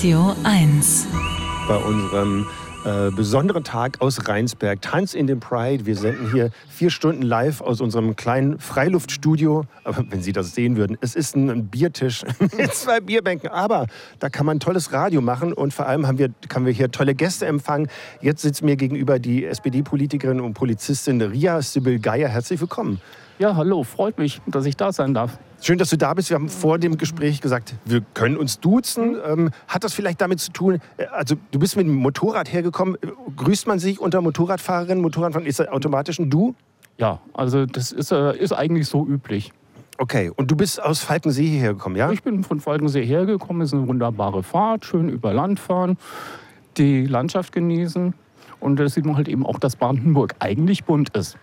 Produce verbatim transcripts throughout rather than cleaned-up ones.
Radio eins. Bei unserem äh, besonderen Tag aus Rheinsberg, Tanz in den Pride. Wir senden hier vier Stunden live aus unserem kleinen Freiluftstudio. Aber wenn Sie das sehen würden, es ist ein Biertisch mit zwei Bierbänken. Aber da kann man tolles Radio machen und vor allem haben wir, können wir hier tolle Gäste empfangen. Jetzt sitzt mir gegenüber die S P D-Politikerin und Polizistin Ria Sibyl Geier. Herzlich willkommen. Ja, hallo, freut mich, dass ich da sein darf. Schön, dass du da bist. Wir haben vor dem Gespräch gesagt, wir können uns duzen. Ähm, hat das vielleicht damit zu tun, also du bist mit dem Motorrad hergekommen. Grüßt man sich unter Motorradfahrerinnen, Motorradfahrern? Ist das automatisch ein Du? Ja, also das ist, äh, ist eigentlich so üblich. Okay, und du bist aus Falkensee hierher gekommen, ja? Ich bin von Falkensee hergekommen, ist eine wunderbare Fahrt, schön über Land fahren, die Landschaft genießen. Und da sieht man halt eben auch, dass Brandenburg eigentlich bunt ist.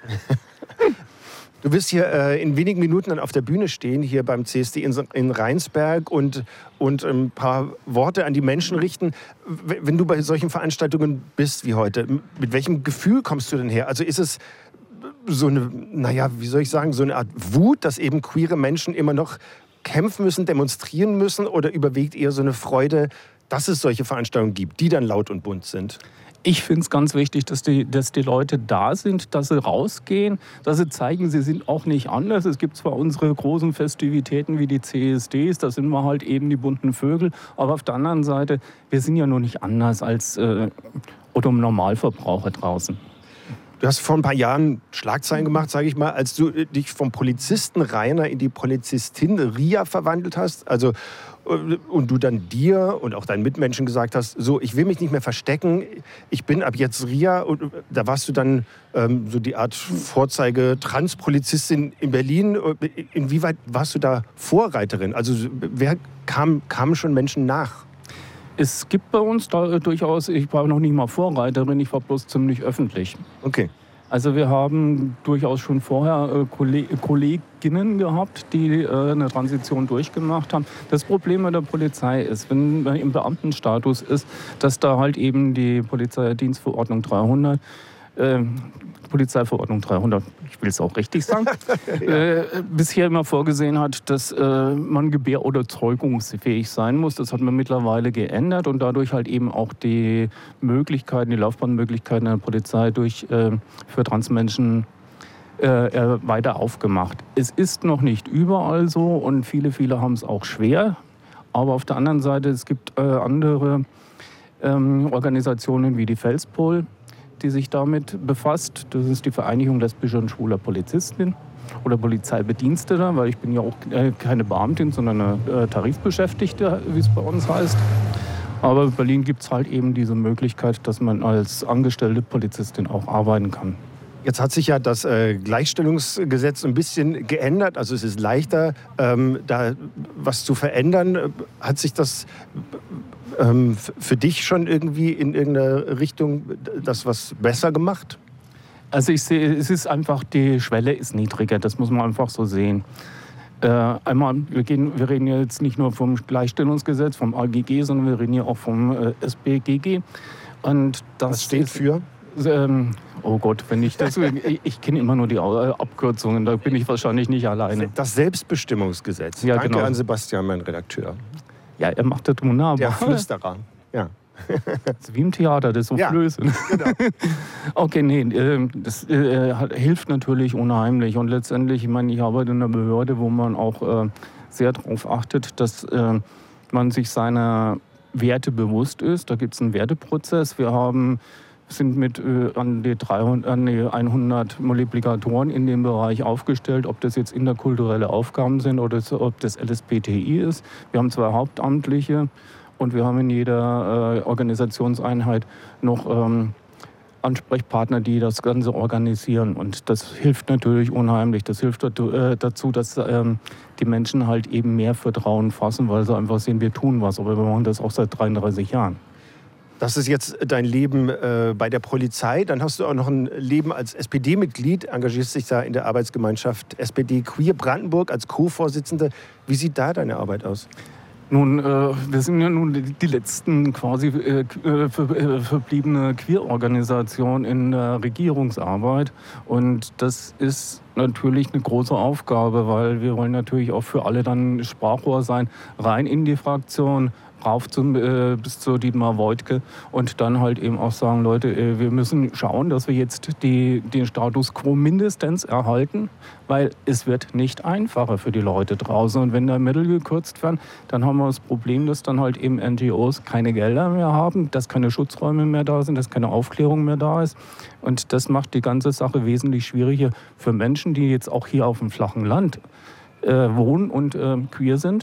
Du wirst hier äh, in wenigen Minuten dann auf der Bühne stehen, hier beim C S D in, in Rheinsberg und, und ein paar Worte an die Menschen richten. W- wenn du bei solchen Veranstaltungen bist wie heute, mit welchem Gefühl kommst du denn her? Also ist es so eine, naja, wie soll ich sagen, so eine Art Wut, dass eben queere Menschen immer noch kämpfen müssen, demonstrieren müssen, oder überwiegt eher so eine Freude, dass es solche Veranstaltungen gibt, die dann laut und bunt sind? Ich finde es ganz wichtig, dass die, dass die Leute da sind, dass sie rausgehen, dass sie zeigen, sie sind auch nicht anders. Es gibt zwar unsere großen Festivitäten wie die C S Ds, da sind wir halt eben die bunten Vögel, aber auf der anderen Seite, wir sind ja nur nicht anders als äh, Otto-Normalverbraucher draußen. Du hast vor ein paar Jahren Schlagzeilen gemacht, sage ich mal, als du dich vom Polizisten Rainer in die Polizistin Ria verwandelt hast. Also, und du dann dir und auch deinen Mitmenschen gesagt hast, so, ich will mich nicht mehr verstecken, ich bin ab jetzt Ria. Und da warst du dann ähm, so die Art Vorzeige-Trans-Polizistin in Berlin. Inwieweit warst du da Vorreiterin? Also wer kam, kamen schon Menschen nach? Es gibt bei uns da durchaus, ich war noch nicht mal Vorreiterin, ich war bloß ziemlich öffentlich. Okay. Also wir haben durchaus schon vorher äh, Kolleg- Kolleginnen gehabt, die äh, eine Transition durchgemacht haben. Das Problem mit der Polizei ist, wenn man im Beamtenstatus ist, dass da halt eben die Polizeidienstverordnung dreihundert, äh, Polizeiverordnung dreihundert, ich will es auch richtig sagen, ja. äh, bisher immer vorgesehen hat, dass äh, man gebär- oder zeugungsfähig sein muss. Das hat man mittlerweile geändert und dadurch halt eben auch die Möglichkeiten, die Laufbahnmöglichkeiten der Polizei durch, äh, für Transmenschen äh, weiter aufgemacht. Es ist noch nicht überall so und viele, viele haben es auch schwer. Aber auf der anderen Seite, es gibt äh, andere ähm, Organisationen wie die Felspol, die sich damit befasst. Das ist die Vereinigung lesbischer und schwuler Polizisten oder Polizeibediensteter, weil ich bin ja auch keine Beamtin, sondern eine Tarifbeschäftigte, wie es bei uns heißt. Aber in Berlin gibt es halt eben diese Möglichkeit, dass man als angestellte Polizistin auch arbeiten kann. Jetzt hat sich ja das äh, Gleichstellungsgesetz ein bisschen geändert. Also es ist leichter, ähm, da was zu verändern. Hat sich das ähm, für dich schon irgendwie in irgendeiner Richtung das was besser gemacht? Also ich sehe, es ist einfach, die Schwelle ist niedriger. Das muss man einfach so sehen. Äh, einmal, wir, gehen, wir reden ja jetzt nicht nur vom Gleichstellungsgesetz, vom A G G, sondern wir reden ja auch vom äh, S B G G. Und das was steht ist, für? Ähm, oh Gott, wenn ich das... ich ich kenne immer nur die Abkürzungen, da bin ich wahrscheinlich nicht alleine. Das Selbstbestimmungsgesetz. Ja, Danke genau. an Sebastian, mein Redakteur. Ja, er macht das wunderbar. Der Flüsterer, ja. Das ist wie im Theater, das Ja, Soufflöse. genau. Okay, nee, äh, das äh, hat, hilft natürlich unheimlich. Und letztendlich, ich meine, ich arbeite in einer Behörde, wo man auch äh, sehr darauf achtet, dass äh, man sich seiner Werte bewusst ist. Da gibt es einen Werteprozess. Wir haben... sind mit äh, an, die dreihundert, an die hundert Multiplikatoren in dem Bereich aufgestellt, ob das jetzt interkulturelle Aufgaben sind oder so, ob das L S B T I ist. Wir haben zwei Hauptamtliche und wir haben in jeder äh, Organisationseinheit noch ähm, Ansprechpartner, die das Ganze organisieren. Und das hilft natürlich unheimlich. Das hilft dazu, äh, dazu dass ähm, die Menschen halt eben mehr Vertrauen fassen, weil sie einfach sehen, wir tun was. Aber wir machen das auch seit dreiunddreißig Jahren. Das ist jetzt dein Leben äh, bei der Polizei. Dann hast du auch noch ein Leben als S P D-Mitglied, engagierst dich da in der Arbeitsgemeinschaft S P D Queer Brandenburg als Co-Vorsitzende. Wie sieht da deine Arbeit aus? Nun, äh, wir sind ja nun die letzten quasi äh, ver, äh, verbliebene Queer-Organisation in der Regierungsarbeit. Und das ist natürlich eine große Aufgabe, weil wir wollen natürlich auch für alle dann Sprachrohr sein, rein in die Fraktion, rauf zum, äh, bis zu Dietmar Woidke und dann halt eben auch sagen, Leute, äh, wir müssen schauen, dass wir jetzt die, den Status quo mindestens erhalten, weil es wird nicht einfacher für die Leute draußen. Und wenn da Mittel gekürzt werden, dann haben wir das Problem, dass dann halt eben N G Os keine Gelder mehr haben, dass keine Schutzräume mehr da sind, dass keine Aufklärung mehr da ist. Und das macht die ganze Sache wesentlich schwieriger für Menschen, die jetzt auch hier auf dem flachen Land äh, wohnen und äh, queer sind.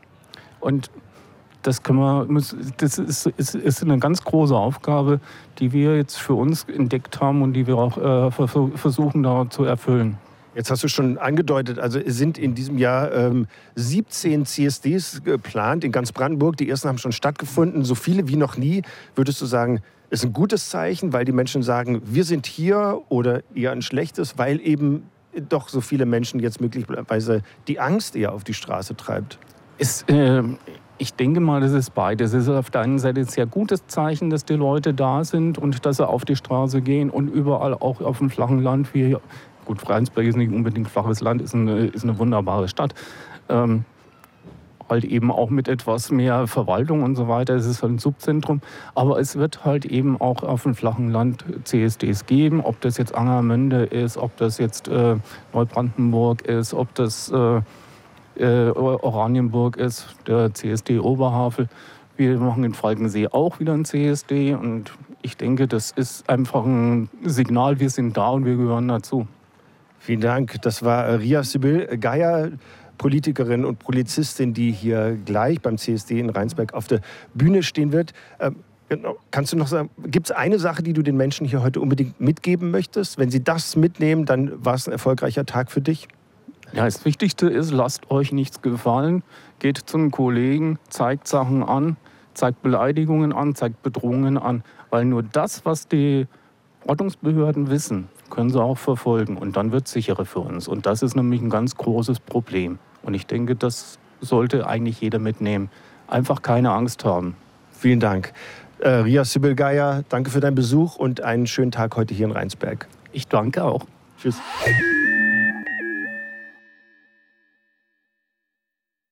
Und das, können wir, das ist, ist, ist eine ganz große Aufgabe, die wir jetzt für uns entdeckt haben und die wir auch äh, versuchen da zu erfüllen. Jetzt hast du schon angedeutet, also es sind in diesem Jahr ähm, siebzehn C S Ds geplant in ganz Brandenburg. Die ersten haben schon stattgefunden, so viele wie noch nie. Würdest du sagen, ist ein gutes Zeichen, weil die Menschen sagen, wir sind hier, oder eher ein schlechtes, weil eben doch so viele Menschen jetzt möglicherweise die Angst eher auf die Straße treibt? Ist, äh, ich denke mal, das ist beides. Es ist auf der einen Seite ein sehr gutes Zeichen, dass die Leute da sind und dass sie auf die Straße gehen und überall auch auf dem flachen Land wie hier. Gut, Rheinsberg ist nicht unbedingt flaches Land, ist eine, ist eine wunderbare Stadt. Ähm, halt eben auch mit etwas mehr Verwaltung und so weiter. Es ist halt ein Subzentrum. Aber es wird halt eben auch auf dem flachen Land C S Ds geben. Ob das jetzt Angermünde ist, ob das jetzt äh, Neubrandenburg ist, ob das äh, äh, Oranienburg ist, der C S D Oberhavel. Wir machen in Falkensee auch wieder ein C S D. Und ich denke, das ist einfach ein Signal, wir sind da und wir gehören dazu. Vielen Dank. Das war Ria Sibyl Geier, Politikerin und Polizistin, die hier gleich beim C S D in Rheinsberg auf der Bühne stehen wird. Ähm, kannst du noch sagen, gibt es eine Sache, die du den Menschen hier heute unbedingt mitgeben möchtest? Wenn sie das mitnehmen, dann war es ein erfolgreicher Tag für dich? Ja, das Wichtigste ist, lasst euch nichts gefallen. Geht zum Kollegen, zeigt Sachen an, zeigt Beleidigungen an, zeigt Bedrohungen an. Weil nur das, was die Ordnungsbehörden wissen, können sie auch verfolgen. Und dann wird es sicherer für uns. Und das ist nämlich ein ganz großes Problem. Und ich denke, das sollte eigentlich jeder mitnehmen. Einfach keine Angst haben. Vielen Dank. Äh, Ria Sibyl Geier, danke für deinen Besuch und einen schönen Tag heute hier in Rheinsberg. Ich danke auch. Tschüss.